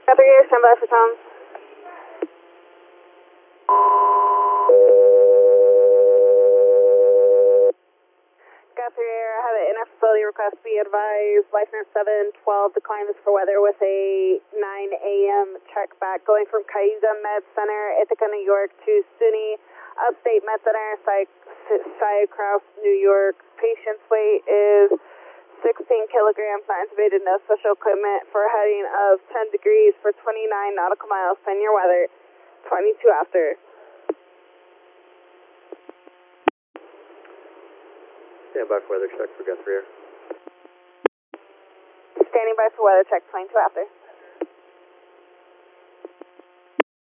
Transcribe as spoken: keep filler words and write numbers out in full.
Guthrie Air, stand by for Tom. Guthrie Air, I have an inter-facility request. Be advised, License seven twelve declines for weather with a nine A M check back going from Cayuga Med Center, Ithaca, New York to SUNY Upstate Med Center, Syacross, New York. Patient's weight is sixteen kilograms, not intubated, no special equipment for a heading of ten degrees for twenty-nine nautical miles. Send your weather, twenty-two after. Stand by for weather check for Guthrie Air. Standing by for weather check, twenty-two after.